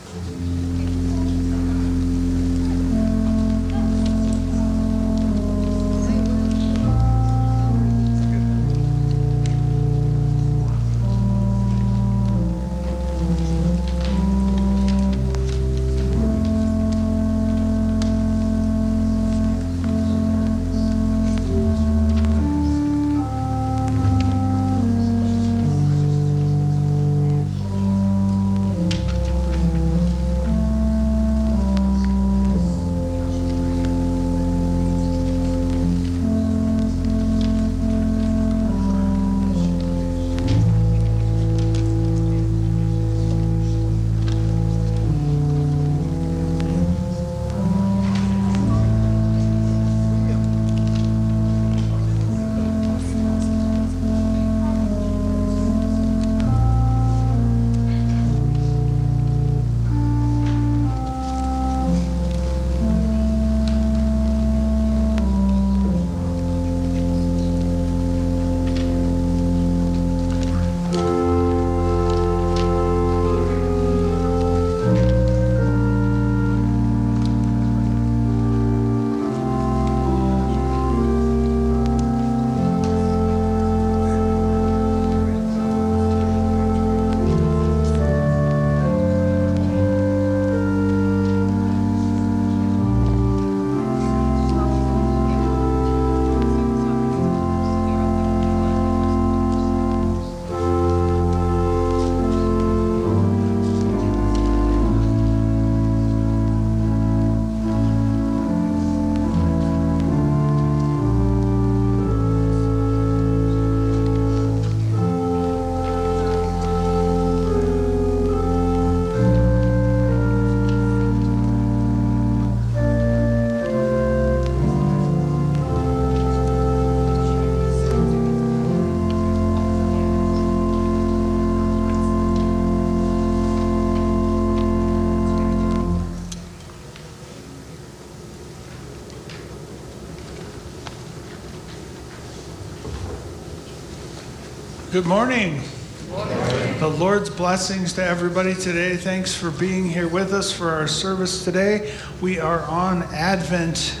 Good morning. Good morning. The Lord's blessings to everybody today. Thanks for being here with us for our service today. We are on Advent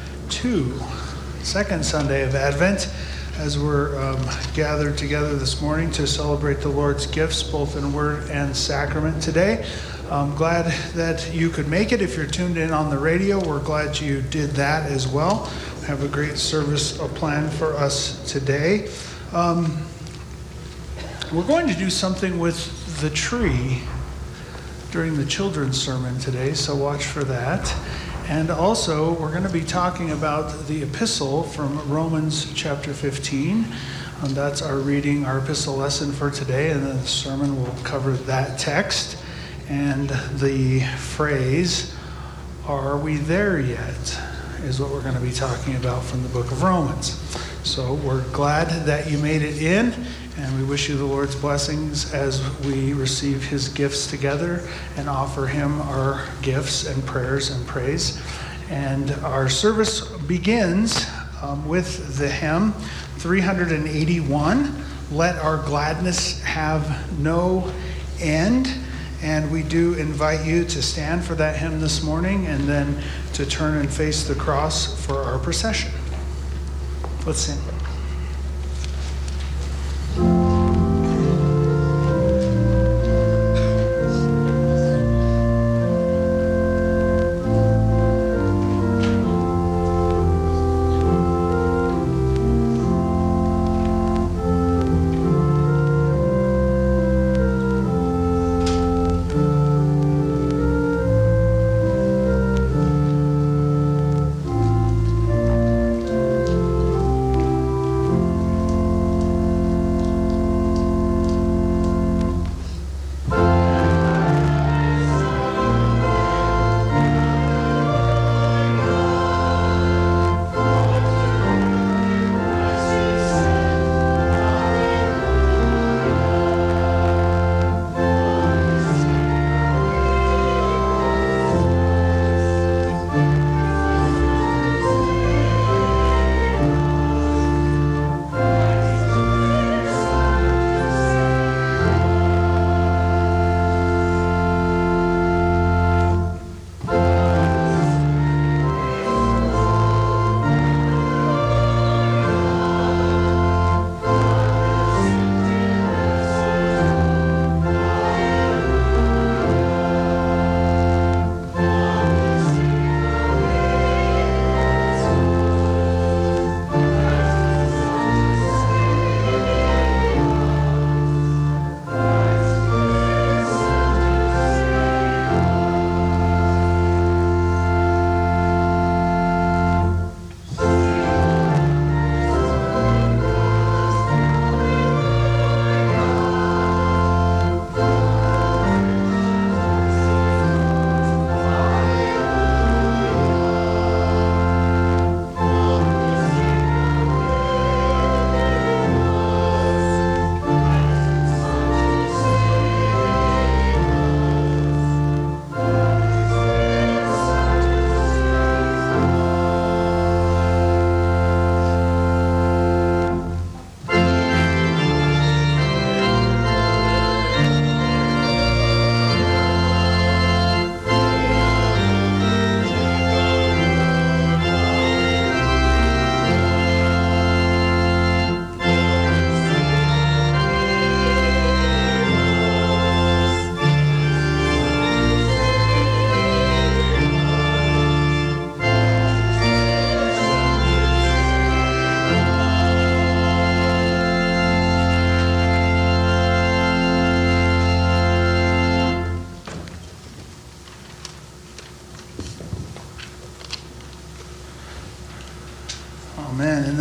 2, second Sunday of Advent, as we're gathered together this morning to celebrate the Lord's gifts, both in word and sacrament today. I'm glad that you could make it. If you're tuned in on the radio, we're glad you did that as well. We have a great service planned for us today. We're going to do something with the tree during the children's sermon today, so watch for that. And also, we're going to be talking about the epistle from Romans chapter 15. That's our reading, our epistle lesson for today, and then the sermon will cover that text and the phrase, "Are we there yet?" is what we're going to be talking about from the book of Romans. So we're glad that you made it in, and we wish you the Lord's blessings as we receive his gifts together and offer him our gifts and prayers and praise. And our service begins with the hymn 381, "Let Our Gladness Have No End." And we do invite you to stand for that hymn this morning and then to turn and face the cross for our procession. Let's sing.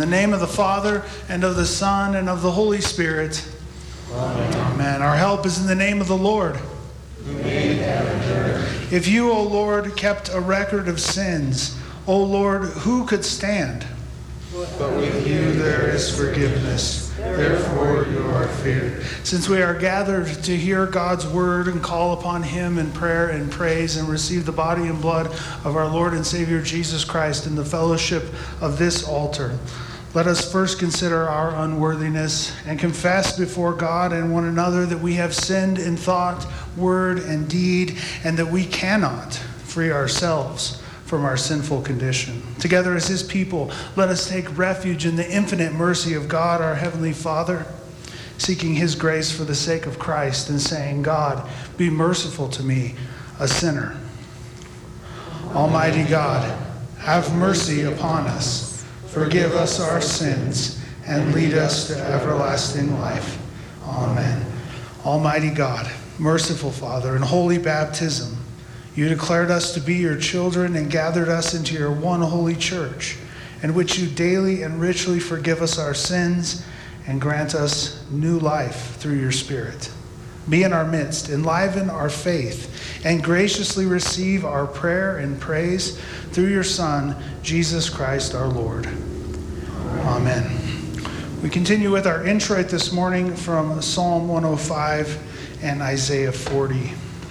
the name of the Father, and of the Son, and of the Holy Spirit. Amen. Amen. Our help is in the name of the Lord. Who made heaven and earth. If you, O Lord, kept a record of sins, O Lord, who could stand? But with you There is forgiveness. Therefore you are feared. Since we are gathered to hear God's word and call upon him in prayer and praise and receive the body and blood of our Lord and Savior Jesus Christ in the fellowship of this altar, let us first consider our unworthiness and confess before God and one another that we have sinned in thought, word, and deed, and that we cannot free ourselves from our sinful condition. Together as his people, let us take refuge in the infinite mercy of God, our Heavenly Father, seeking his grace for the sake of Christ and saying, God, be merciful to me, a sinner. Almighty God, have mercy upon us, forgive us our sins, and lead us to everlasting life. Amen. Almighty God, merciful Father, in holy baptism, you declared us to be your children and gathered us into your one holy church, in which you daily and richly forgive us our sins and grant us new life through your Spirit. Be in our midst, enliven our faith, and graciously receive our prayer and praise through your Son, Jesus Christ our Lord. Amen. We continue with our introit this morning from Psalm 105 and Isaiah 40.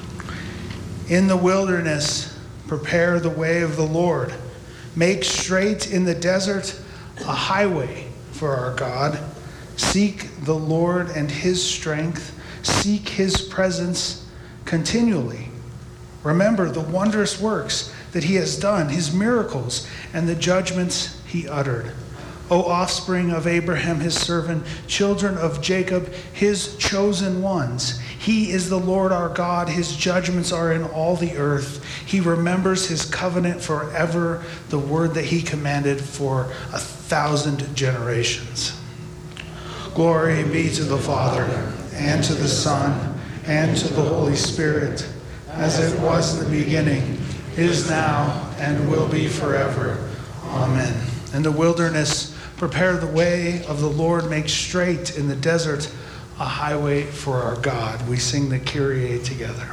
In the wilderness, prepare the way of the Lord. Make straight in the desert a highway for our God. Seek the Lord and his strength. Seek his presence continually. Remember the wondrous works that he has done, his miracles, and the judgments he uttered. O offspring of Abraham, his servant, children of Jacob, his chosen ones. He is the Lord our God. His judgments are in all the earth. He remembers his covenant forever, the word that he commanded for 1,000 generations. Glory be to the Father, and to the Son, and to the Holy Spirit, as it was in the beginning, is now, and will be forever. Amen. In the wilderness, prepare the way of the Lord. Make straight in the desert a highway for our God. We sing the Kyrie together.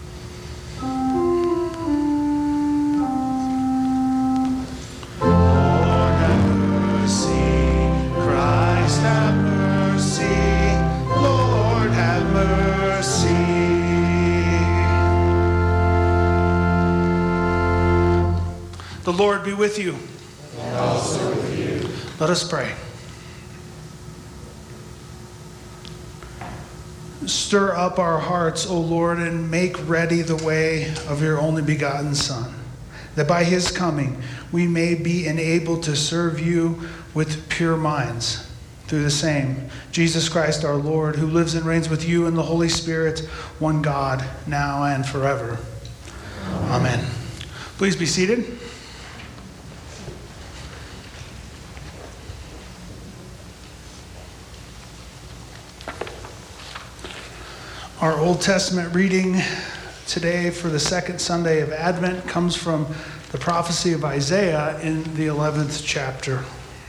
Lord have mercy, Christ have mercy, Lord have mercy. The Lord be with you. And also with you. Let us pray. Stir up our hearts, O Lord, and make ready the way of your only begotten Son, that by his coming we may be enabled to serve you with pure minds. Through the same, Jesus Christ our Lord, who lives and reigns with you in the Holy Spirit, one God, now and forever. Amen. Please be seated. Our Old Testament reading today for the second Sunday of Advent comes from the prophecy of Isaiah in the 11th chapter.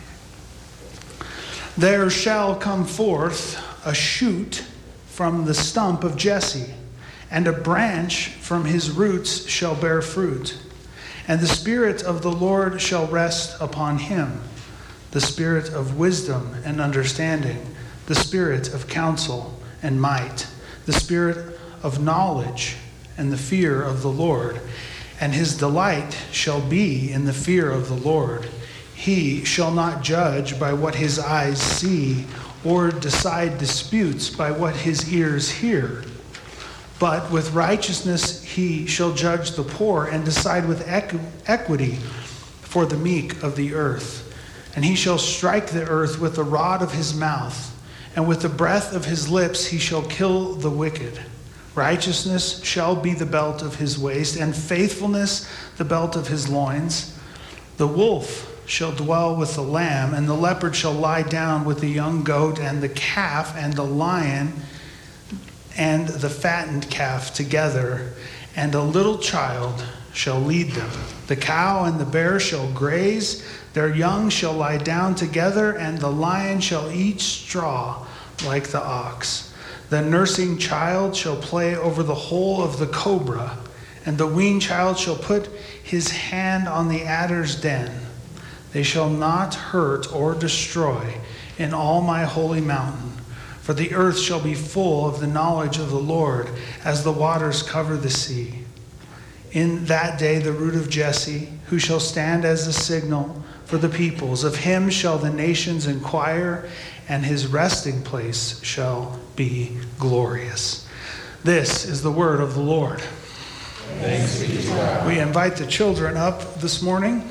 There shall come forth a shoot from the stump of Jesse, and a branch from his roots shall bear fruit. And the Spirit of the Lord shall rest upon him, the Spirit of wisdom and understanding, the Spirit of counsel and might, the Spirit of knowledge and the fear of the Lord. And his delight shall be in the fear of the Lord. He shall not judge by what his eyes see, or decide disputes by what his ears hear. But with righteousness he shall judge the poor, and decide with equity for the meek of the earth. And he shall strike the earth with the rod of his mouth, and with the breath of his lips he shall kill the wicked. Righteousness shall be the belt of his waist, and faithfulness the belt of his loins. The wolf shall dwell with the lamb, and the leopard shall lie down with the young goat, and the calf and the lion and the fattened calf together, and a little child shall lead them. The cow and the bear shall graze, their young shall lie down together, and the lion shall eat straw like the ox. The nursing child shall play over the hole of the cobra, and the weaned child shall put his hand on the adder's den. They shall not hurt or destroy in all my holy mountain, for the earth shall be full of the knowledge of the Lord as the waters cover the sea. In that day the root of Jesse, who shall stand as a signal for the peoples, of him shall the nations inquire, and his resting place shall be glorious. This is the word of the Lord. Thanks be to God. We invite the children up this morning.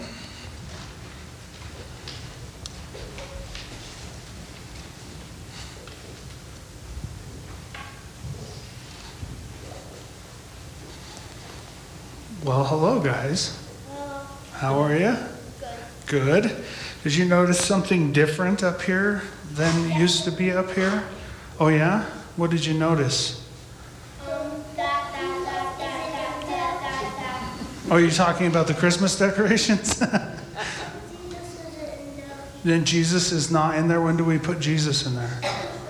Well, hello, guys. How are you? Good. Did you notice something different up here than used to be up here? Oh, yeah? What did you notice? Oh, you're talking about the Christmas decorations? Then Jesus is not in there. When do we put Jesus in there?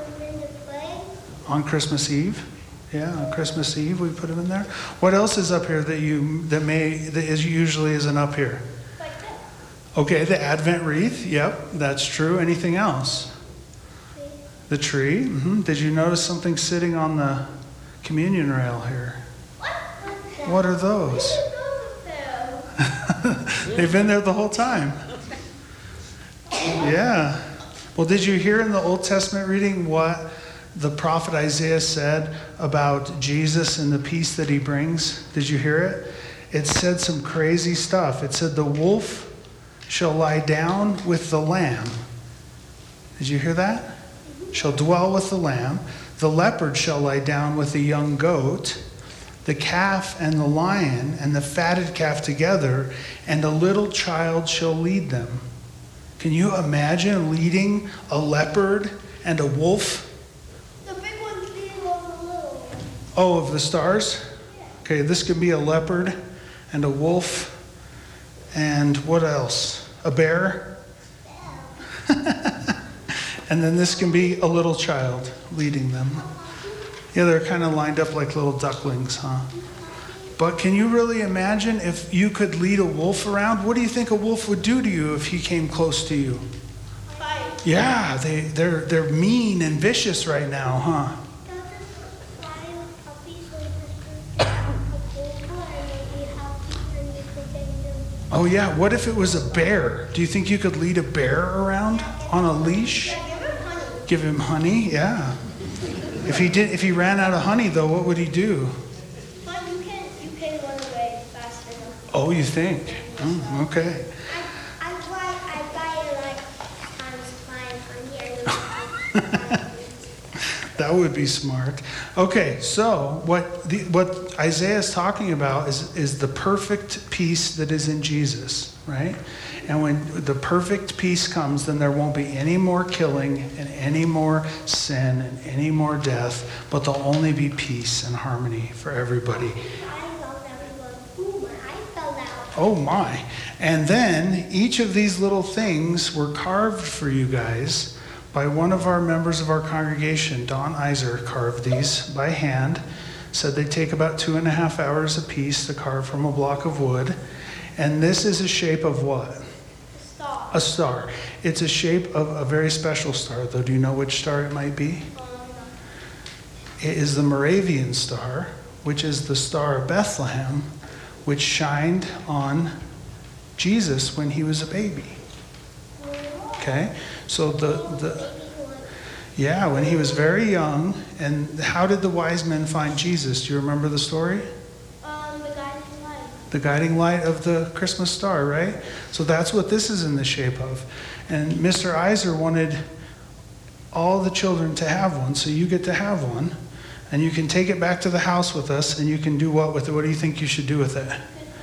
On Christmas Eve. Yeah, on Christmas Eve we put him in there. What else is up here that usually isn't up here? Okay, the Advent wreath. Yep, that's true. Anything else? The tree. Mm-hmm. Did you notice something sitting on the communion rail here? What are those? They've been there the whole time. Yeah. Well, did you hear in the Old Testament reading what the prophet Isaiah said about Jesus and the peace that he brings? Did you hear it? It said some crazy stuff. It said the wolf shall lie down with the lamb. Did you hear that? Shall dwell with the lamb. The leopard shall lie down with the young goat. The calf and the lion and the fatted calf together, and a little child shall lead them. Can you imagine leading a leopard and a wolf? The big one's leading all the little ones. Oh, of the stars? Okay, this could be a leopard and a wolf. And what else? A bear? And then this can be a little child leading them. Yeah, they're kind of lined up like little ducklings, huh? But can you really imagine if you could lead a wolf around? What do you think a wolf would do to you if he came close to you? Fight. Yeah, they're mean and vicious right now, huh? Oh yeah, what if it was a bear? Do you think you could lead a bear around on a leash? Give him honey, yeah. If he ran out of honey though, what would he do? But you can run away fast enough. Oh, you think? Oh, okay. I buy it like times 5 on here. That would be smart. Okay, so what Isaiah is talking about is the perfect peace that is in Jesus, right? And when the perfect peace comes, then there won't be any more killing and any more sin and any more death, but there'll only be peace and harmony for everybody. Oh my. And then each of these little things were carved for you guys by one of our members of our congregation. Don Iser carved these by hand. Said they take about 2.5 hours a piece to carve from a block of wood. And this is a shape of what? Star. A star. It's a shape of a very special star, though. Do you know which star it might be? It is the Moravian star, which is the star of Bethlehem, which shined on Jesus when he was a baby. Okay? So when he was very young, and how did the wise men find Jesus? Do you remember the story? The guiding light. The guiding light of the Christmas star, right? So that's what this is in the shape of. And Mr. Iser wanted all the children to have one, so you get to have one. And you can take it back to the house with us, and you can do what with it? What do you think you should do with it?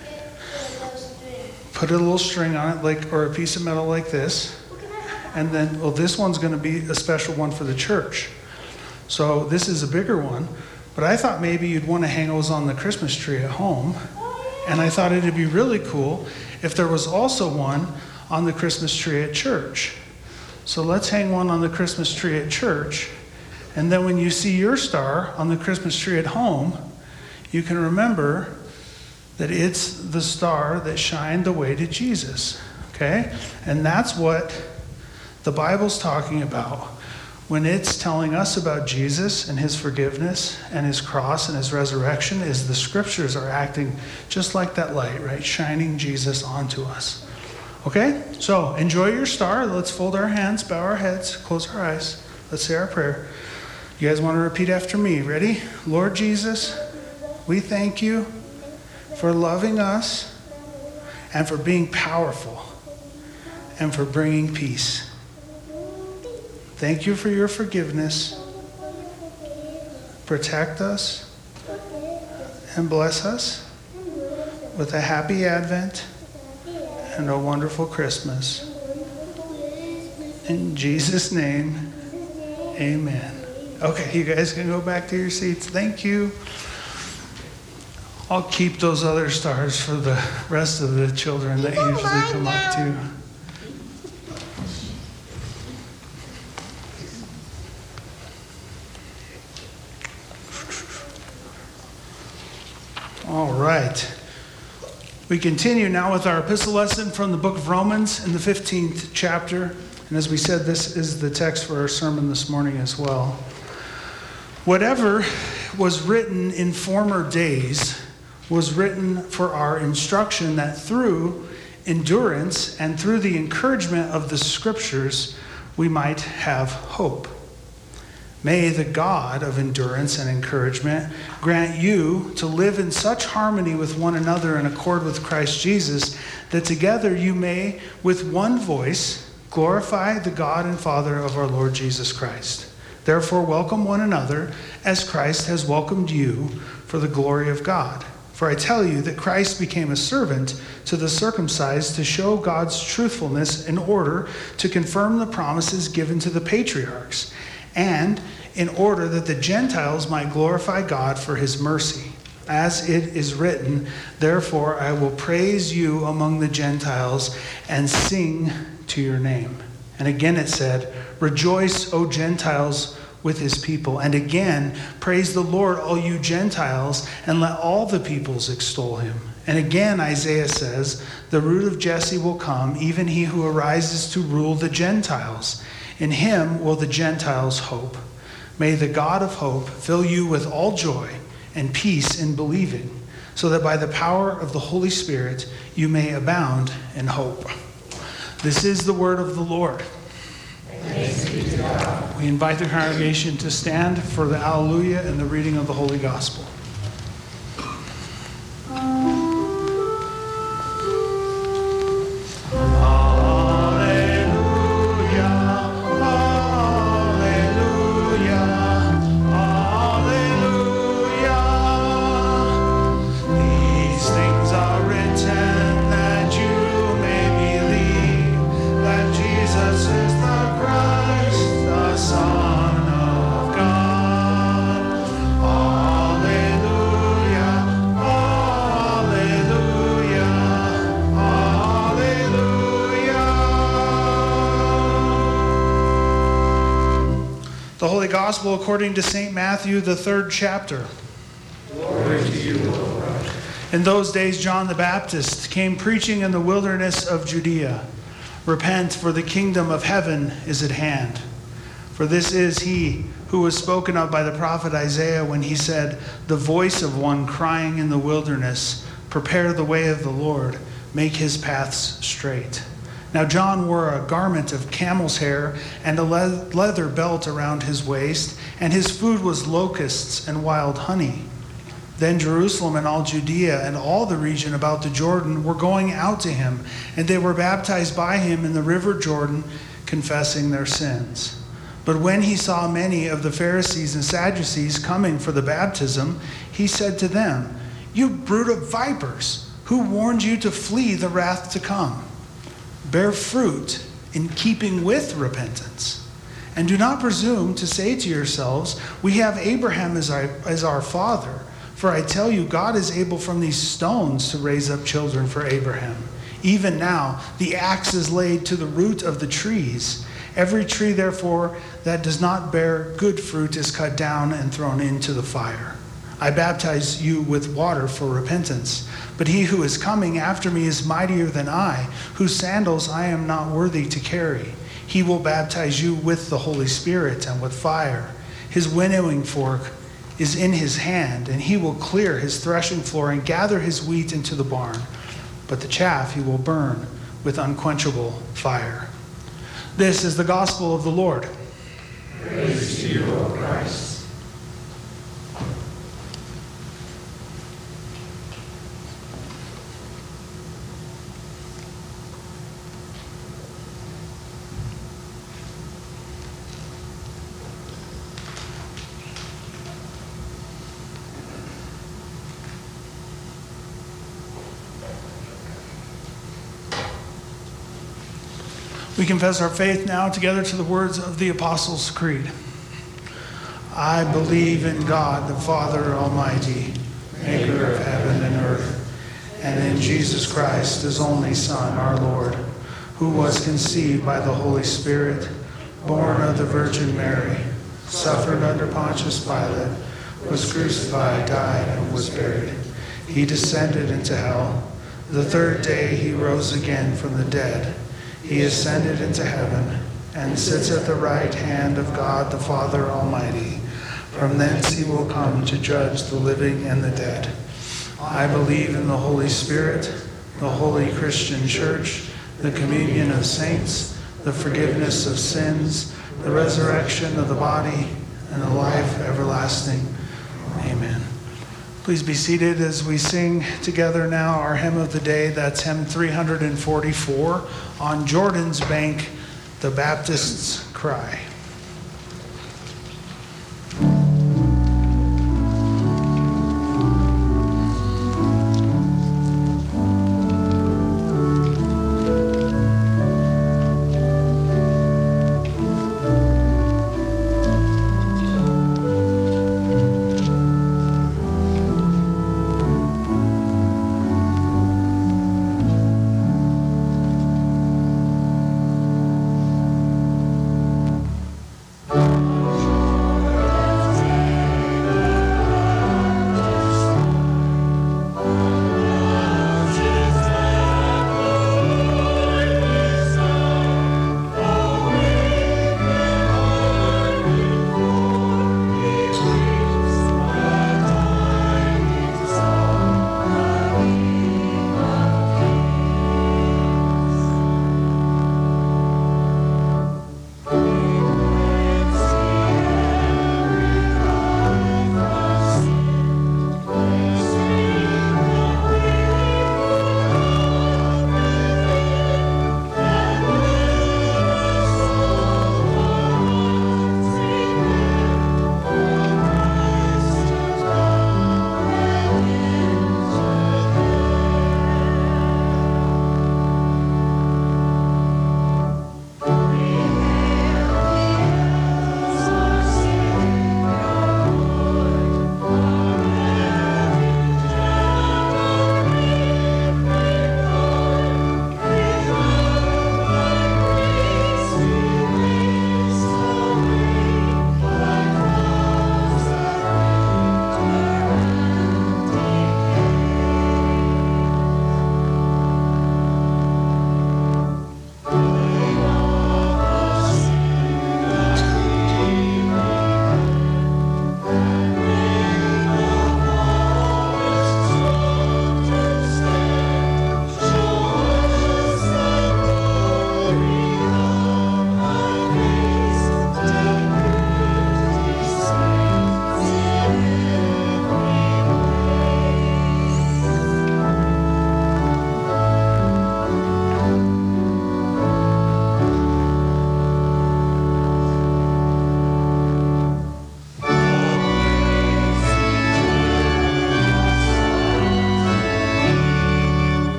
Put a little string on it, or a piece of metal like this. And then, this one's going to be a special one for the church. So this is a bigger one. But I thought maybe you'd want to hang those on the Christmas tree at home. And I thought it'd be really cool if there was also one on the Christmas tree at church. So let's hang one on the Christmas tree at church. And then when you see your star on the Christmas tree at home, you can remember that it's the star that shined the way to Jesus. Okay? And that's what the Bible's talking about when it's telling us about Jesus and his forgiveness and his cross and his resurrection. Is the scriptures are acting just like that light, right? Shining Jesus onto us. Okay? So enjoy your star. Let's fold our hands, bow our heads, close our eyes. Let's say our prayer. You guys want to repeat after me? Ready? Lord Jesus, we thank you for loving us and for being powerful and for bringing peace. Thank you for your forgiveness. Protect us and bless us with a happy Advent and a wonderful Christmas. In Jesus' name, amen. Okay, you guys can go back to your seats. Thank you. I'll keep those other stars for the rest of the children that usually come up to. All right. We continue now with our epistle lesson from the book of Romans in the 15th chapter. And as we said, this is the text for our sermon this morning as well. Whatever was written in former days was written for our instruction, that through endurance and through the encouragement of the scriptures we might have hope. May the God of endurance and encouragement grant you to live in such harmony with one another in accord with Christ Jesus, that together you may, with one voice, glorify the God and Father of our Lord Jesus Christ. Therefore, welcome one another as Christ has welcomed you for the glory of God. For I tell you that Christ became a servant to the circumcised to show God's truthfulness in order to confirm the promises given to the patriarchs, and in order that the Gentiles might glorify God for his mercy. As it is written, therefore I will praise you among the Gentiles and sing to your name. And again it said, rejoice, O Gentiles, with his people. And again, praise the Lord, all you Gentiles, and let all the peoples extol him. And again, Isaiah says, the root of Jesse will come, even he who arises to rule the Gentiles. In him will the Gentiles hope. May the God of hope fill you with all joy and peace in believing, so that by the power of the Holy Spirit you may abound in hope. This is the word of the Lord. Thanks be to God. We invite the congregation to stand for the Alleluia and the reading of the Holy Gospel. The Holy Gospel according to St. Matthew, the 3rd chapter. Glory to you, Lord. In those days, John the Baptist came preaching in the wilderness of Judea. Repent, for the kingdom of heaven is at hand. For this is he who was spoken of by the prophet Isaiah when he said, the voice of one crying in the wilderness, prepare the way of the Lord, make his paths straight. Now John wore a garment of camel's hair and a leather belt around his waist, and his food was locusts and wild honey. Then Jerusalem and all Judea and all the region about the Jordan were going out to him, and they were baptized by him in the river Jordan, confessing their sins. But when he saw many of the Pharisees and Sadducees coming for the baptism, he said to them, you brood of vipers, who warned you to flee the wrath to come? Bear fruit in keeping with repentance. And do not presume to say to yourselves, we have Abraham as our father. For I tell you, God is able from these stones to raise up children for Abraham. Even now, the axe is laid to the root of the trees. Every tree, therefore, that does not bear good fruit is cut down and thrown into the fire. I baptize you with water for repentance, but he who is coming after me is mightier than I, whose sandals I am not worthy to carry. He will baptize you with the Holy Spirit and with fire. His winnowing fork is in his hand, and he will clear his threshing floor and gather his wheat into the barn. But the chaff he will burn with unquenchable fire. This is the gospel of the Lord. Praise to you, O Christ. We confess our faith now together to the words of the Apostles' Creed. I believe in God, the Father Almighty, maker of heaven and earth, and in Jesus Christ, his only Son, our Lord, who was conceived by the Holy Spirit, born of the Virgin Mary, suffered under Pontius Pilate, was crucified, died, and was buried. He descended into hell. The third day he rose again from the dead. He ascended into heaven and sits at the right hand of God the Father Almighty. From thence he will come to judge the living and the dead. I believe in the Holy Spirit, the holy Christian church, the communion of saints, the forgiveness of sins, the resurrection of the body, and the life everlasting. Amen. Please be seated as we sing together now our hymn of the day. That's hymn 344, On Jordan's Bank, the Baptist's Cry.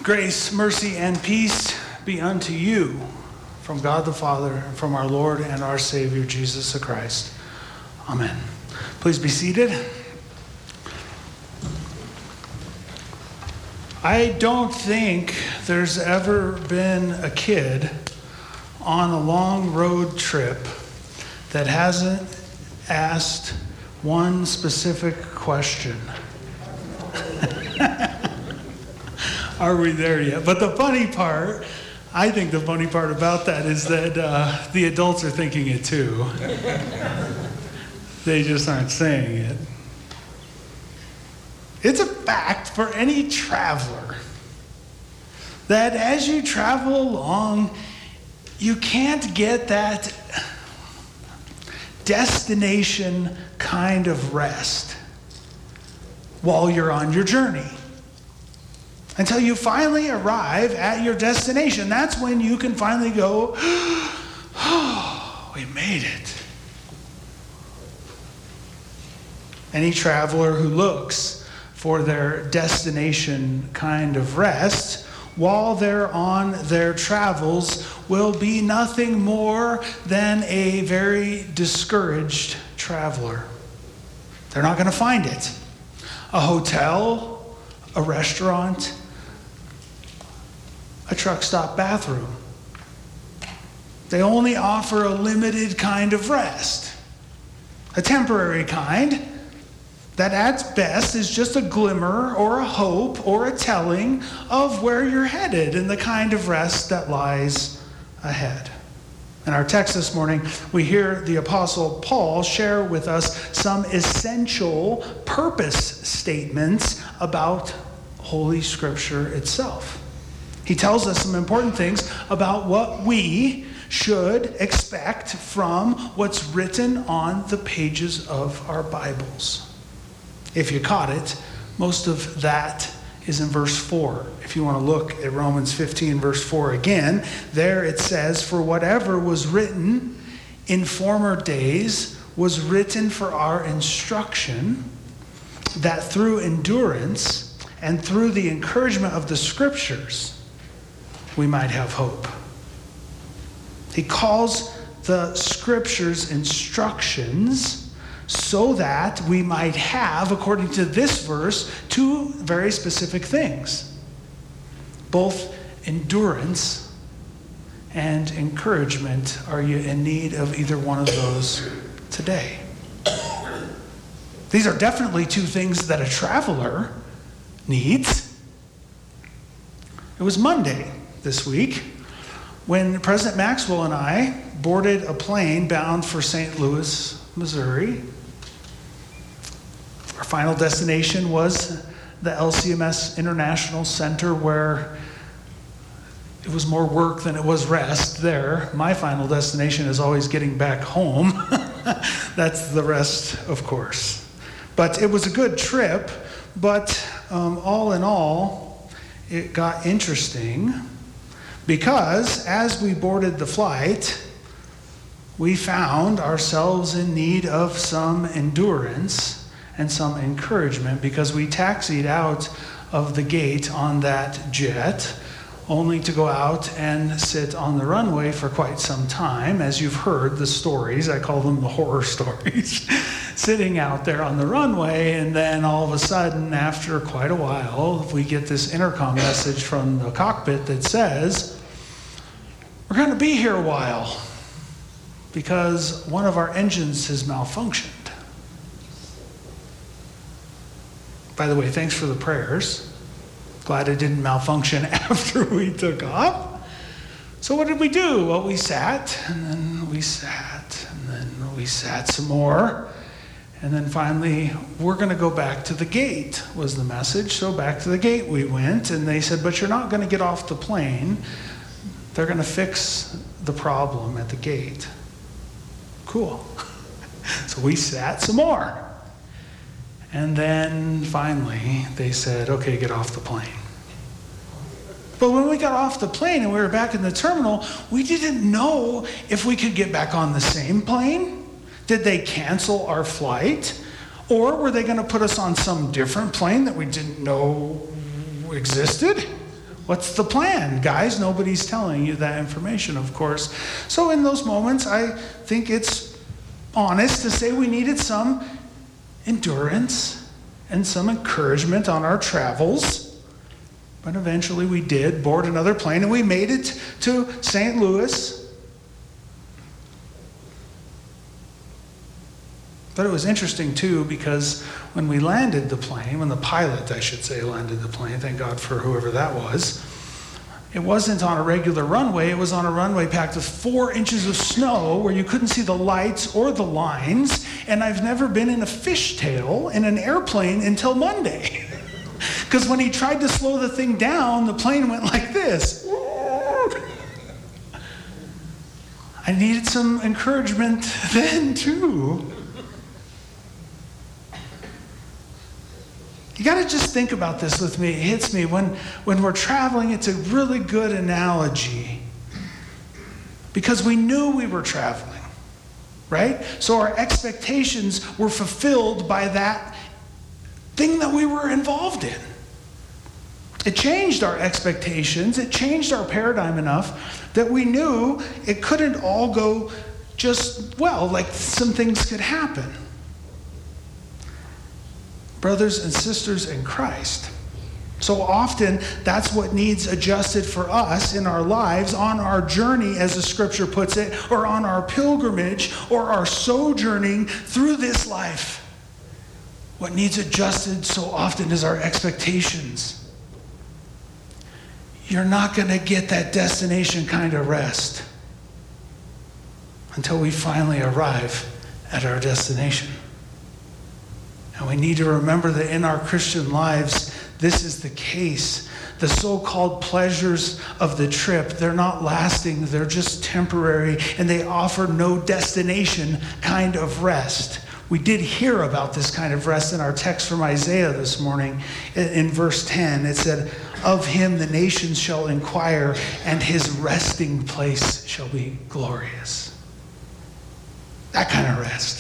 Grace, mercy, and peace be unto you from God the Father and from our Lord and our Savior, Jesus Christ. Amen. Please be seated. I don't think there's ever been a kid on a long road trip that hasn't asked one specific question. Are we there yet? But the funny part, I think the funny part about that is that the adults are thinking it too. They just aren't saying it. It's a fact for any traveler that as you travel along, you can't get that destination kind of rest while you're on your journey. Until you finally arrive at your destination. That's when you can finally go, oh, we made it. Any traveler who looks for their destination kind of rest while they're on their travels will be nothing more than a very discouraged traveler. They're not going to find it. A hotel, a restaurant, a truck stop bathroom. They only offer a limited kind of rest, a temporary kind that at best is just a glimmer or a hope or a telling of where you're headed and the kind of rest that lies ahead. In our text this morning, we hear the Apostle Paul share with us some essential purpose statements about Holy Scripture itself. He tells us some important things about what we should expect from what's written on the pages of our Bibles. If you caught it, most of that is in verse 4. If you want to look at Romans 15, verse 4 again, there it says, "For whatever was written in former days was written for our instruction, that through endurance and through the encouragement of the Scriptures, we might have hope." He calls the Scriptures instructions so that we might have, according to this verse, two very specific things. Both endurance and encouragement. Are you in need of either one of those today? These are definitely two things that a traveler needs. It was Monday this week when President Maxwell and I boarded a plane bound for St. Louis, Missouri. Our final destination was the LCMS International Center, where it was more work than it was rest there. My final destination is always getting back home. That's the rest, of course. But it was a good trip, but all in all, it got interesting because as we boarded the flight, we found ourselves in need of some endurance and some encouragement because we taxied out of the gate on that jet only to go out and sit on the runway for quite some time. As you've heard the stories, I call them the horror stories, sitting out there on the runway, and then all of a sudden, after quite a while, we get this intercom message from the cockpit that says, "We're going to be here a while because one of our engines has malfunctioned." By the way, thanks for the prayers. Glad it didn't malfunction after we took off. So what did we do? Well, we sat, and then we sat, and then we sat some more. And then finally, "We're going to go back to the gate," was the message. So back to the gate we went, and they said, "But you're not going to get off the plane. They're going to fix the problem at the gate." Cool. So we sat some more. And then finally, they said, "Okay, get off the plane." But when we got off the plane and we were back in the terminal, we didn't know if we could get back on the same plane. Did they cancel our flight? Or were they going to put us on some different plane that we didn't know existed? What's the plan? Guys, nobody's telling you that information, of course. So in those moments, I think it's honest to say we needed some endurance and some encouragement on our travels. But eventually we did board another plane, and we made it to St. Louis. But it was interesting, too, because when we landed the plane, when the pilot, I should say, landed the plane, thank God for whoever that was, it wasn't on a regular runway. It was on a runway packed with 4 inches of snow where you couldn't see the lights or the lines. And I've never been in a fishtail in an airplane until Monday. Because when he tried to slow the thing down, the plane went like this. I needed some encouragement then, too. You got to just think about this with me. It hits me when we're traveling. It's a really good analogy because we knew we were traveling, right? So our expectations were fulfilled by that thing that we were involved in. It changed our expectations. It changed our paradigm enough that we knew it couldn't all go just well, like some things could happen. Brothers and sisters in Christ. So often, that's what needs adjusted for us in our lives, on our journey, as the scripture puts it, or on our pilgrimage, or our sojourning through this life. What needs adjusted so often is our expectations. You're not going to get that destination kind of rest until we finally arrive at our destination. And we need to remember that in our Christian lives, this is the case. The so-called pleasures of the trip, they're not lasting, they're just temporary, and they offer no destination kind of rest. We did hear about this kind of rest in our text from Isaiah this morning. In verse 10, it said, "Of him the nations shall inquire, and his resting place shall be glorious." That kind of rest.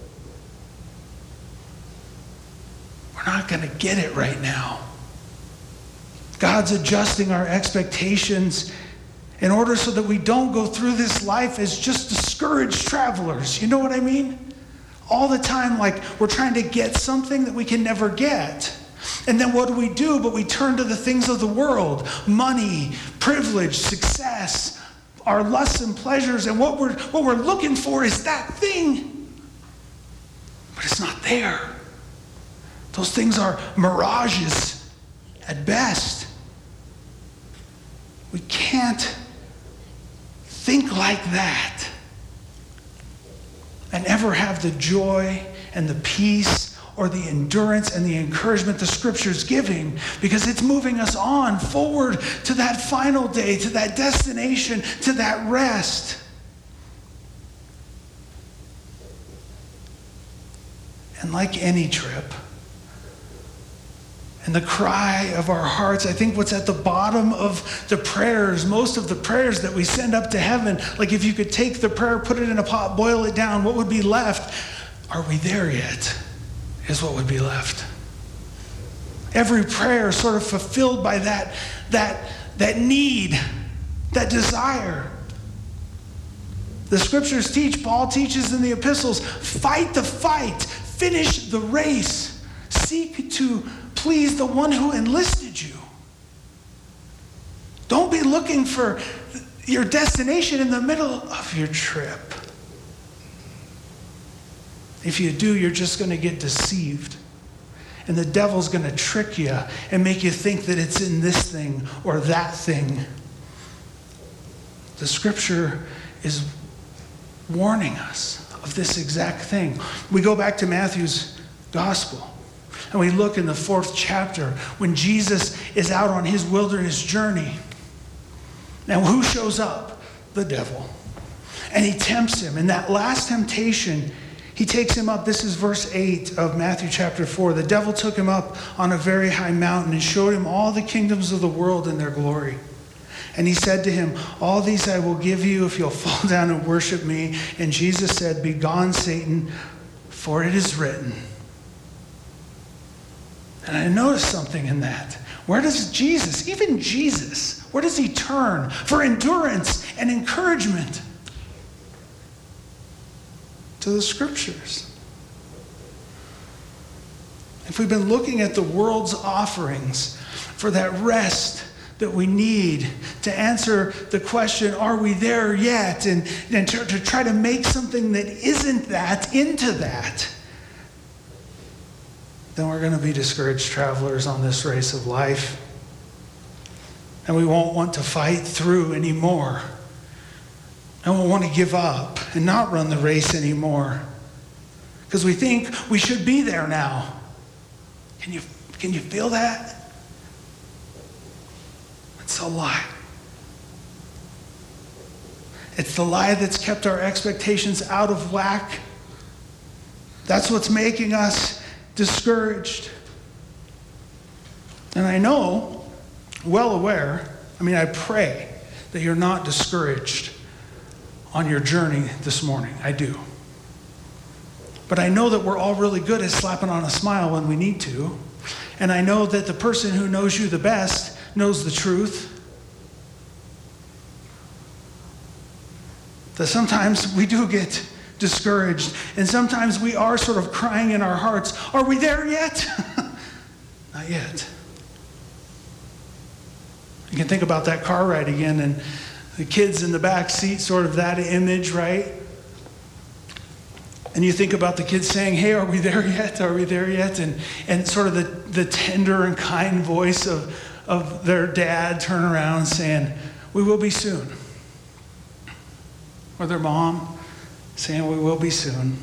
We're not going to get it right now. God's adjusting our expectations in order so that we don't go through this life as just discouraged travelers. You know what I mean? All the time, like we're trying to get something that we can never get. And then what do? But we turn to the things of the world. Money, privilege, success, our lusts and pleasures. And what we're looking for is that thing. But it's not there. Those things are mirages at best. We can't think like that and ever have the joy and the peace or the endurance and the encouragement the Scripture's giving, because it's moving us on forward to that final day, to that destination, to that rest. And like any trip, and the cry of our hearts, I think what's at the bottom of the prayers, most of the prayers that we send up to heaven, like if you could take the prayer, put it in a pot, boil it down, what would be left? Are we there yet? Is what would be left. Every prayer sort of fulfilled by that need, that desire. The scriptures teach, Paul teaches in the epistles, fight the fight, finish the race, seek to please the one who enlisted you. Don't be looking for your destination in the middle of your trip. If you do, you're just going to get deceived. And the devil's going to trick you and make you think that it's in this thing or that thing. The scripture is warning us of this exact thing. We go back to Matthew's gospel. And we look in the 4th chapter when Jesus is out on his wilderness journey. Now, who shows up? The devil. And he tempts him. In that last temptation, he takes him up. This is verse 8 of Matthew chapter 4. The devil took him up on a very high mountain and showed him all the kingdoms of the world and their glory. And he said to him, "All these I will give you if you'll fall down and worship me." And Jesus said, "Begone, Satan, for it is written." And I noticed something in that. Where does Jesus, even Jesus, where does he turn for endurance and encouragement? To the Scriptures. If we've been looking at the world's offerings for that rest that we need to answer the question, are we there yet? And to try to make something that isn't that into that, then we're going to be discouraged travelers on this race of life. And we won't want to fight through anymore. And we'll want to give up and not run the race anymore. Because we think we should be there now. Can you feel that? It's a lie. It's the lie that's kept our expectations out of whack. That's what's making us discouraged. And I know, well aware, I pray that you're not discouraged on your journey this morning. I do. But I know that we're all really good at slapping on a smile when we need to. And I know that the person who knows you the best knows the truth. That sometimes we do get discouraged. And sometimes we are sort of crying in our hearts, are we there yet? Not yet. You can think about that car ride again and the kids in the back seat, sort of that image, right? And you think about the kids saying, hey, are we there yet? Are we there yet? And sort of the tender and kind voice of their dad turn around saying, we will be soon. Or their mom saying, we will be soon.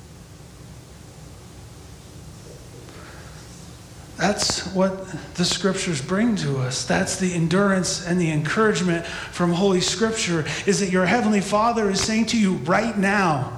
That's what the Scriptures bring to us. That's the endurance and the encouragement from Holy Scripture, is that your Heavenly Father is saying to you right now,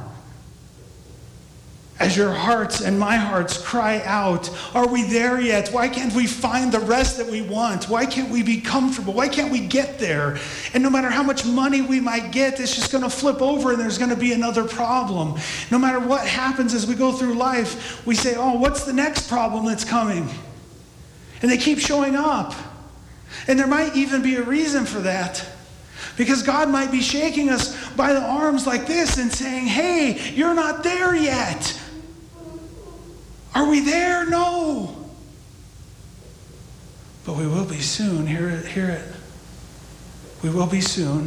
as your hearts and my hearts cry out, are we there yet? Why can't we find the rest that we want? Why can't we be comfortable? Why can't we get there? And no matter how much money we might get, it's just going to flip over and there's going to be another problem. No matter what happens as we go through life, we say, oh, what's the next problem that's coming? And they keep showing up. And there might even be a reason for that. Because God might be shaking us by the arms like this and saying, hey, you're not there yet. Are we there? No. But we will be soon. Hear it. We will be soon.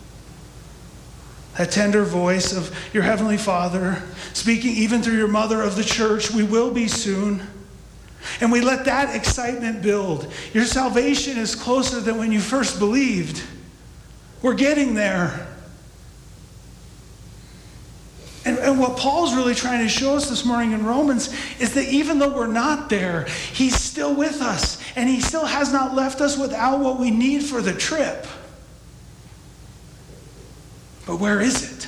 That tender voice of your Heavenly Father, speaking even through your mother of the church, we will be soon. And we let that excitement build. Your salvation is closer than when you first believed. We're getting there. And what Paul's really trying to show us this morning in Romans is that even though we're not there, he's still with us. And he still has not left us without what we need for the trip. But where is it?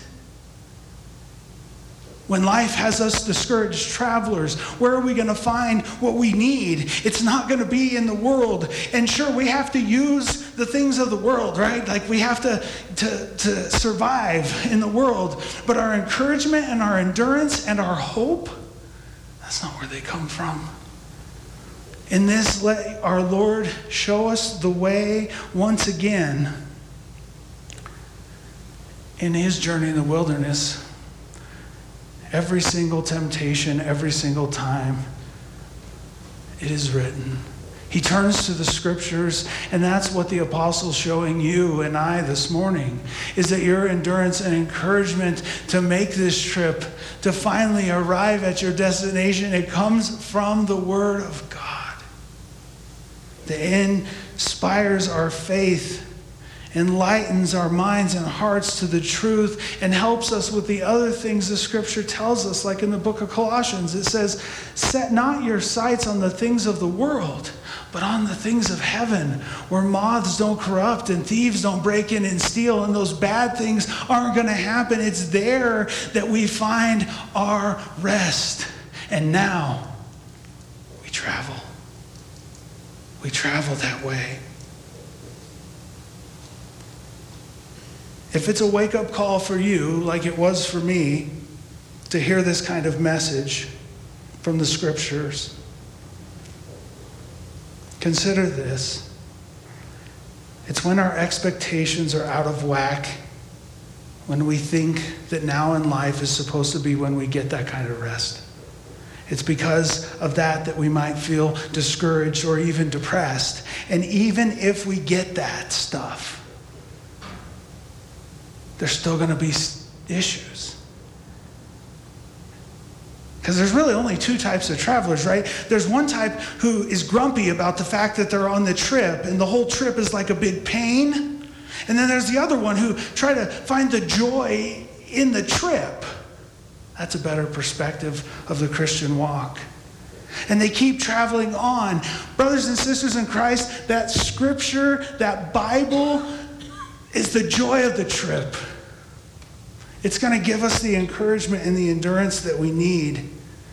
When life has us discouraged travelers, where are we going to find what we need? It's not going to be in the world. And sure, we have to use the things of the world, right? Like we have to survive in the world. But our encouragement and our endurance and our hope, that's not where they come from. In this, let our Lord show us the way once again in his journey in the wilderness. Every single temptation, every single time, it is written. He turns to the Scriptures, and that's what the apostle's showing you and I this morning, is that your endurance and encouragement to make this trip, to finally arrive at your destination, it comes from the Word of God. That inspires our faith, enlightens our minds and hearts to the truth, and helps us with the other things the Scripture tells us, like in the book of Colossians. It says, set not your sights on the things of the world, but on the things of heaven, where moths don't corrupt and thieves don't break in and steal, and those bad things aren't going to happen. It's there that we find our rest. And now we travel. We travel that way. If it's a wake-up call for you, like it was for me, to hear this kind of message from the Scriptures, Consider this. It's when our expectations are out of whack, when we think that now in life is supposed to be when we get that kind of rest. It's because of that we might feel discouraged or even depressed. And even if we get that stuff, there's still going to be issues. Because there's really only two types of travelers, right? There's one type who is grumpy about the fact that they're on the trip and the whole trip is like a big pain. And then there's the other one who try to find the joy in the trip. That's a better perspective of the Christian walk. And they keep traveling on. Brothers and sisters in Christ, that scripture, that Bible is the joy of the trip. It's going to give us the encouragement and the endurance that we need.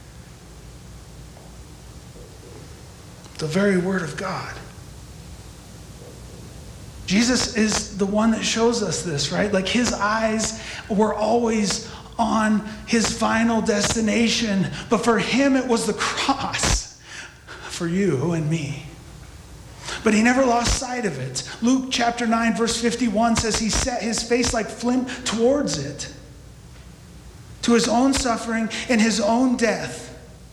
The very Word of God. Jesus is the one that shows us this, right? Like his eyes were always on his final destination. But for him, it was the cross. For you and me. But he never lost sight of it. Luke chapter 9, verse 51 says he set his face like flint towards it. To his own suffering and his own death.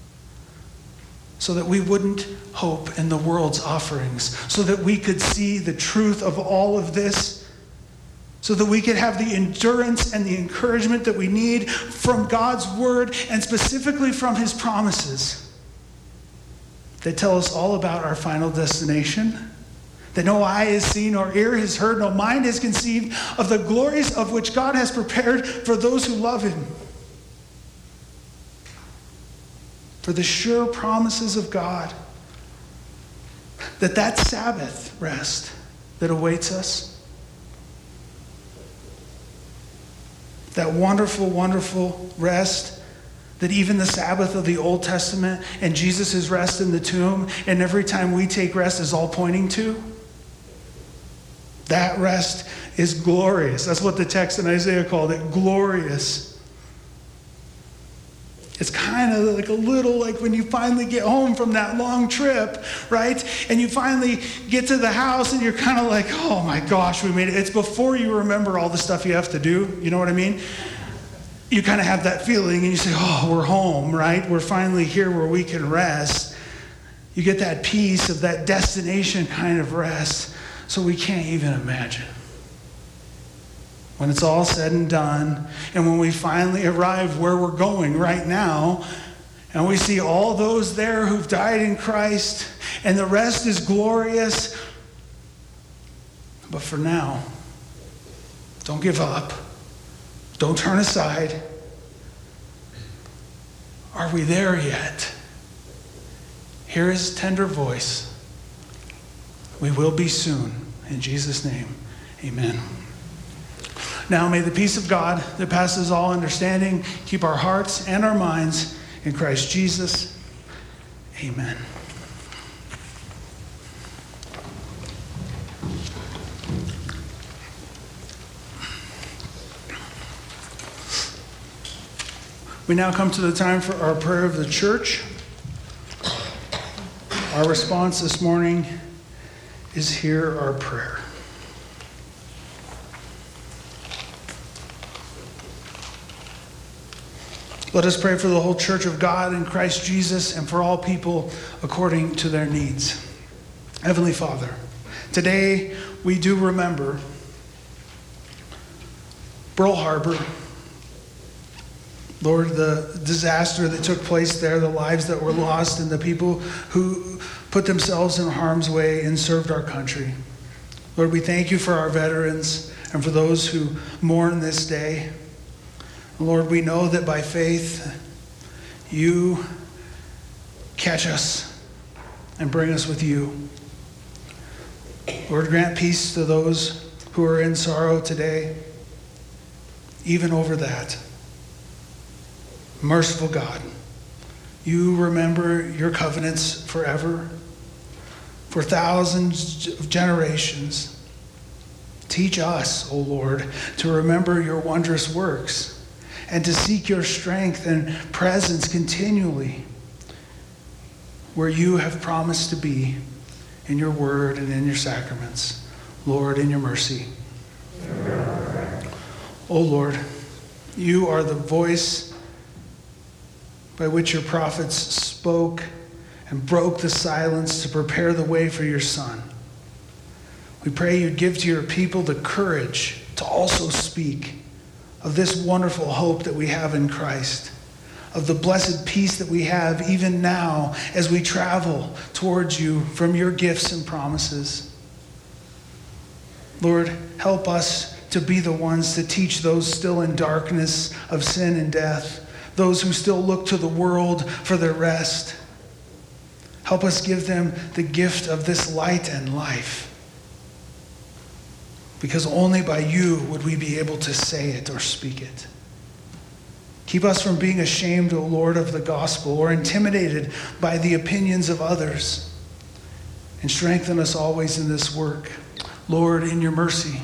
So that we wouldn't hope in the world's offerings. So that we could see the truth of all of this. So that we could have the endurance and the encouragement that we need from God's word and specifically from his promises. They tell us all about our final destination. That no eye has seen, nor ear has heard, no mind has conceived of the glories of which God has prepared for those who love him. For the sure promises of God. That Sabbath rest that awaits us. That wonderful, wonderful rest that even the Sabbath of the Old Testament and Jesus' rest in the tomb and every time we take rest is all pointing to. That rest is glorious. That's what the text in Isaiah called it, glorious. It's kind of like a little like when you finally get home from that long trip, right? And you finally get to the house and you're kind of like, oh my gosh, we made it. It's before you remember all the stuff you have to do. You know what I mean? You kind of have that feeling and you say, oh, we're home, right? We're finally here where we can rest. You get that peace of that destination kind of rest. So we can't even imagine. When it's all said and done, and when we finally arrive where we're going right now, and we see all those there who've died in Christ, and the rest is glorious. But for now, don't give up. Don't turn aside. Are we there yet? Hear his tender voice. We will be soon. In Jesus' name, amen. Now may the peace of God that passes all understanding keep our hearts and our minds in Christ Jesus. Amen. We now come to the time for our prayer of the church. Our response this morning is hear our prayer. Let us pray for the whole church of God in Christ Jesus and for all people according to their needs. Heavenly Father, today we do remember Pearl Harbor. Lord, the disaster that took place there, the lives that were lost, and the people who put themselves in harm's way and served our country. Lord, we thank you for our veterans and for those who mourn this day. Lord, we know that by faith, you catch us and bring us with you. Lord, grant peace to those who are in sorrow today, even over that. Merciful God, you remember your covenants forever, for thousands of generations. Teach us, O Lord, to remember your wondrous works and to seek your strength and presence continually where you have promised to be in your word and in your sacraments. Lord, in your mercy. O Lord, you are the voice by which your prophets spoke and broke the silence to prepare the way for your Son. We pray you'd give to your people the courage to also speak of this wonderful hope that we have in Christ, of the blessed peace that we have even now as we travel towards you from your gifts and promises. Lord, help us to be the ones to teach those still in darkness of sin and death, those who still look to the world for their rest. Help us give them the gift of this light and life, because only by you would we be able to say it or speak it. Keep us from being ashamed, O Lord, of the gospel or intimidated by the opinions of others, and strengthen us always in this work. Lord, in your mercy.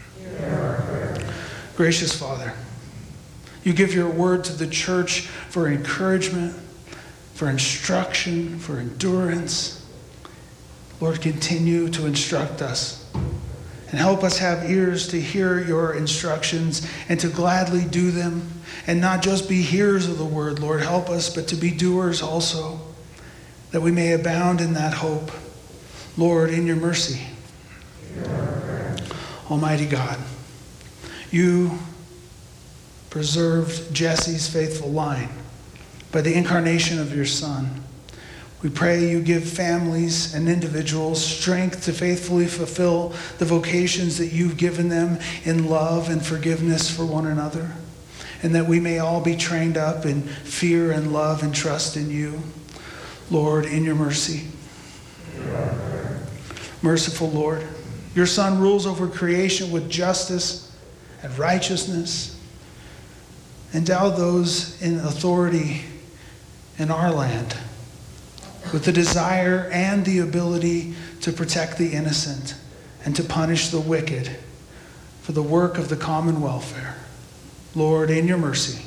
Gracious Father, you give your word to the church for encouragement, for instruction, for endurance. Lord, continue to instruct us and help us have ears to hear your instructions and to gladly do them, and not just be hearers of the word. Lord, help us, but to be doers also, that we may abound in that hope. Lord, in your mercy. Almighty God, you preserved Jesse's faithful line by the incarnation of your Son. We pray you give families and individuals strength to faithfully fulfill the vocations that you've given them in love and forgiveness for one another, and that we may all be trained up in fear and love and trust in you. Lord, in your mercy. Merciful Lord, your Son rules over creation with justice and righteousness. Endow those in authority in our land with the desire and the ability to protect the innocent and to punish the wicked for the work of the common welfare. Lord, in your mercy.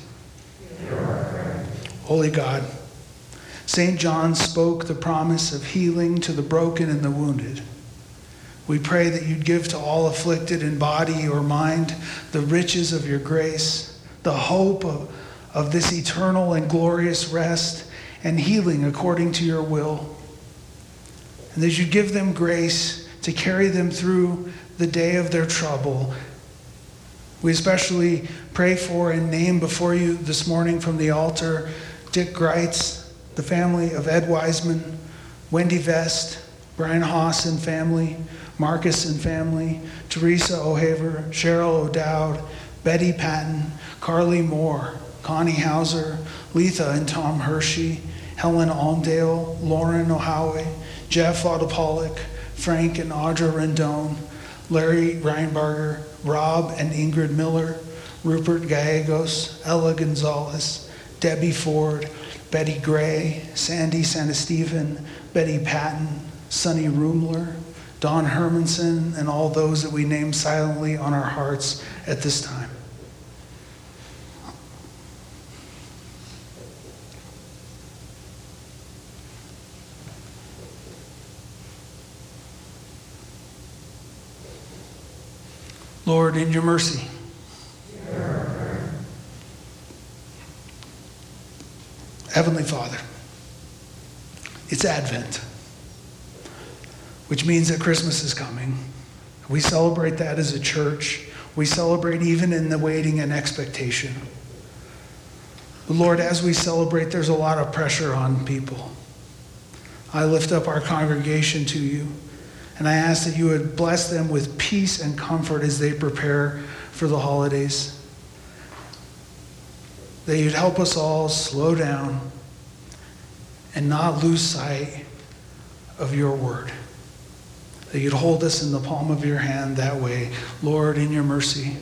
Holy God, St. John spoke the promise of healing to the broken and the wounded. We pray that you'd give to all afflicted in body or mind the riches of your grace, the hope of this eternal and glorious rest and healing according to your will. And that you give them grace to carry them through the day of their trouble. We especially pray for and name before you this morning from the altar Dick Greitz, the family of Ed Wiseman, Wendy Vest, Brian Haas and family, Marcus and family, Teresa O'Haver, Cheryl O'Dowd, Betty Patton, Carly Moore, Connie Hauser, Letha and Tom Hershey, Helen Almdale, Lauren O'Howe, Jeff Ottopolick, Frank and Audra Rendon, Larry Reinbarger, Rob and Ingrid Miller, Rupert Gallegos, Ella Gonzalez, Debbie Ford, Betty Gray, Sandy Santisteven, Betty Patton, Sonny Rumler, Don Hermanson, and all those that we name silently on our hearts at this time. Lord, in your mercy. Heavenly Father, it's Advent, which means that Christmas is coming. We celebrate that as a church. We celebrate even in the waiting and expectation. But Lord, as we celebrate, there's a lot of pressure on people. I lift up our congregation to you, and I ask that you would bless them with peace and comfort as they prepare for the holidays. That you'd help us all slow down and not lose sight of your word. That you'd hold us in the palm of your hand that way. Lord, in your mercy.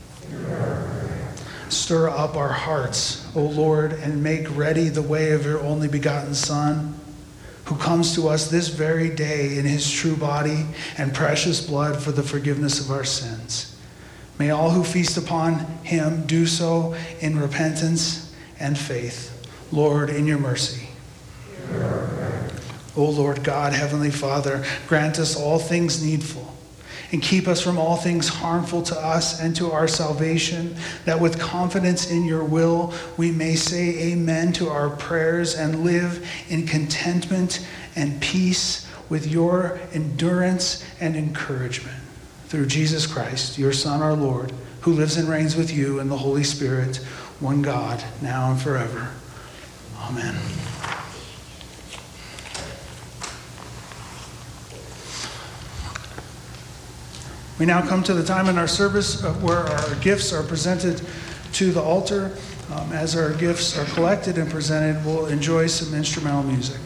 Stir up our hearts, O Lord, and make ready the way of your only begotten Son, who comes to us this very day in his true body and precious blood for the forgiveness of our sins. May all who feast upon him do so in repentance and faith. Lord, in your mercy. O Lord God, Heavenly Father, grant us all things needful, and keep us from all things harmful to us and to our salvation, that with confidence in your will we may say amen to our prayers and live in contentment and peace with your endurance and encouragement. Through Jesus Christ, your Son, our Lord, who lives and reigns with you in the Holy Spirit, one God, now and forever. Amen. We now come to the time in our service where our gifts are presented to the altar. As our gifts are collected and presented, we'll enjoy some instrumental music.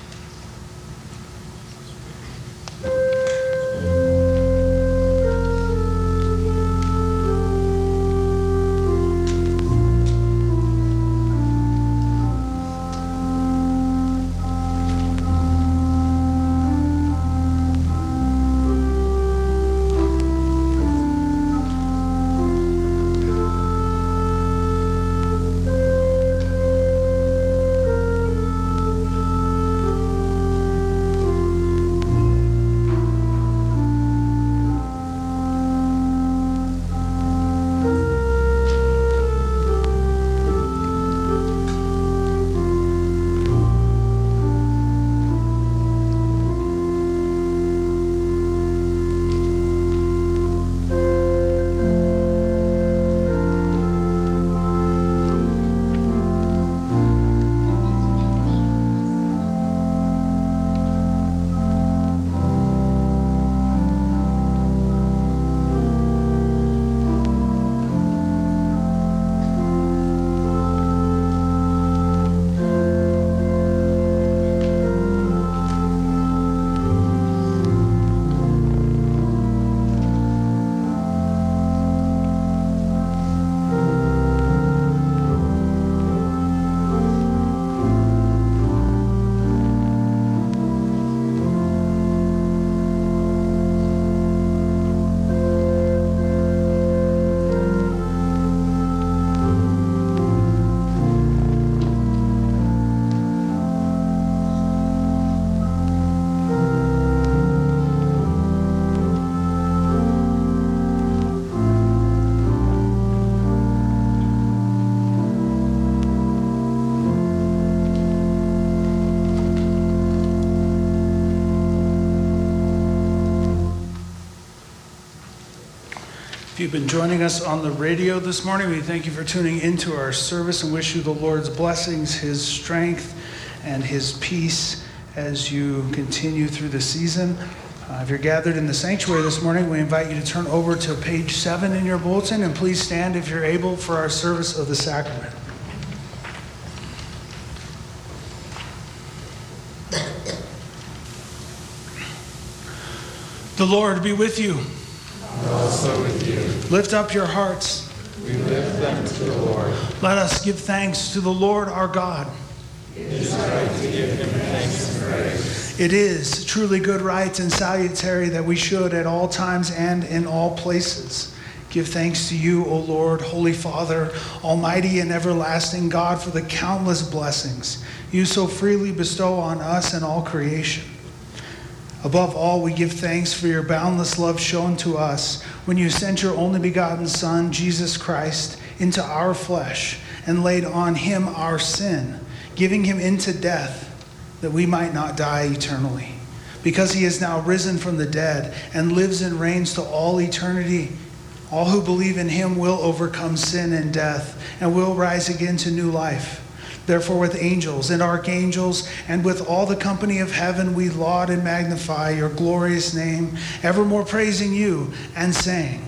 If you've been joining us on the radio this morning, we thank you for tuning into our service and wish you the Lord's blessings, his strength, and his peace as you continue through the season. If you're gathered in the sanctuary this morning, we invite you to turn over to page 7 in your bulletin, and please stand if you're able for our service of the sacrament. The Lord be with you. And also with you. Lift up your hearts. We lift them to the Lord. Let us give thanks to the Lord our God. It is right to give him thanks and praise. It is truly good, right, and salutary that we should at all times and in all places give thanks to you, O Lord, Holy Father, Almighty and everlasting God, for the countless blessings you so freely bestow on us and all creation. Above all, we give thanks for your boundless love shown to us when you sent your only begotten Son, Jesus Christ, into our flesh and laid on him our sin, giving him into death that we might not die eternally. Because he is now risen from the dead and lives and reigns to all eternity, all who believe in him will overcome sin and death and will rise again to new life. Therefore, with angels and archangels and with all the company of heaven, we laud and magnify your glorious name, evermore praising you and saying,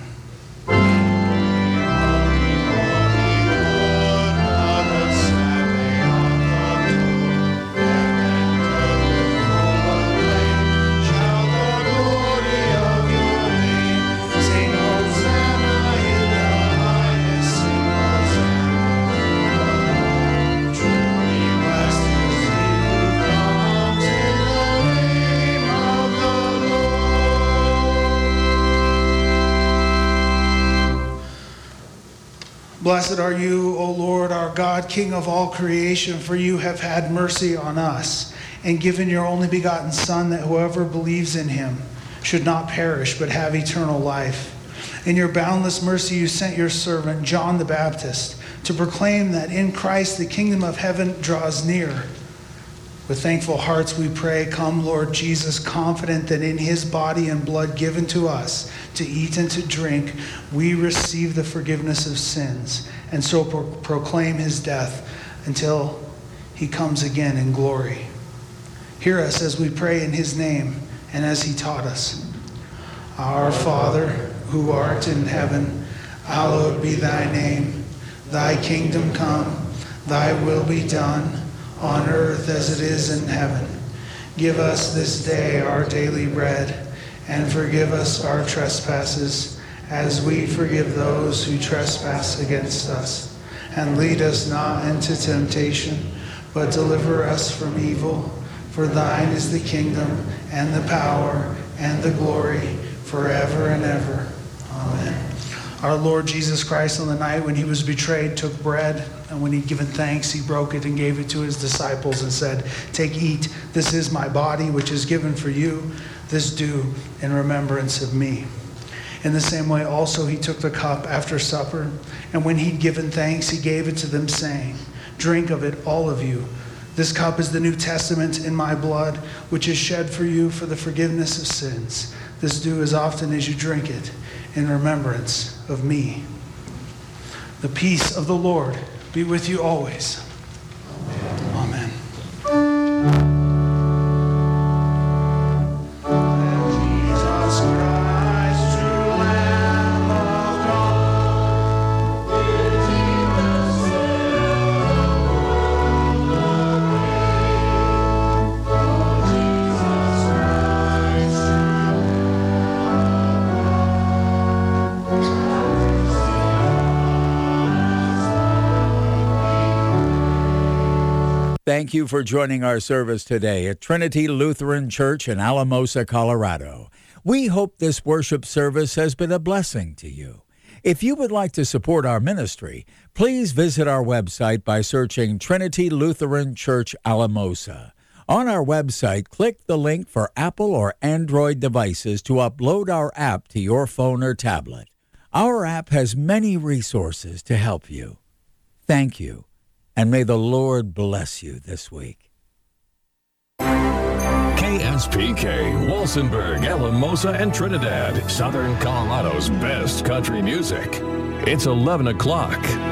Blessed are you, O Lord, our God, King of all creation, for you have had mercy on us and given your only begotten Son, that whoever believes in him should not perish but have eternal life. In your boundless mercy, you sent your servant, John the Baptist, to proclaim that in Christ the kingdom of heaven draws near. With thankful hearts we pray, come, Lord Jesus, confident that in his body and blood given to us to eat and to drink, we receive the forgiveness of sins, and so proclaim his death until he comes again in glory. Hear us as we pray in his name and as he taught us. Our Father, who art in heaven, hallowed be thy name. Thy kingdom come, thy will be done, on earth as it is in heaven. Give us this day our daily bread, and forgive us our trespasses, as we forgive those who trespass against us. And lead us not into temptation, but deliver us from evil. For thine is the kingdom, and the power, and the glory, forever and ever. Amen. Our Lord Jesus Christ, on the night when he was betrayed, took bread, and when he'd given thanks, he broke it and gave it to his disciples and said, "Take, eat. This is my body, which is given for you. This do in remembrance of me." In the same way also he took the cup after supper, and when he'd given thanks, he gave it to them, saying, "Drink of it, all of you. This cup is the New Testament in my blood, which is shed for you for the forgiveness of sins. This do as often as you drink it in remembrance of me." The peace of the Lord be with you always. Amen. Jesus Christ, true Lamb of God, Thank you for joining our service today at Trinity Lutheran Church in Alamosa, Colorado. We hope this worship service has been a blessing to you. If you would like to support our ministry, please visit our website by searching Trinity Lutheran Church Alamosa. On our website, click the link for Apple or Android devices to upload our app to your phone or tablet. Our app has many resources to help you. Thank you, and may the Lord bless you this week. KSPK, Walsenburg, Alamosa, and Trinidad, Southern Colorado's best country music. It's 11 o'clock.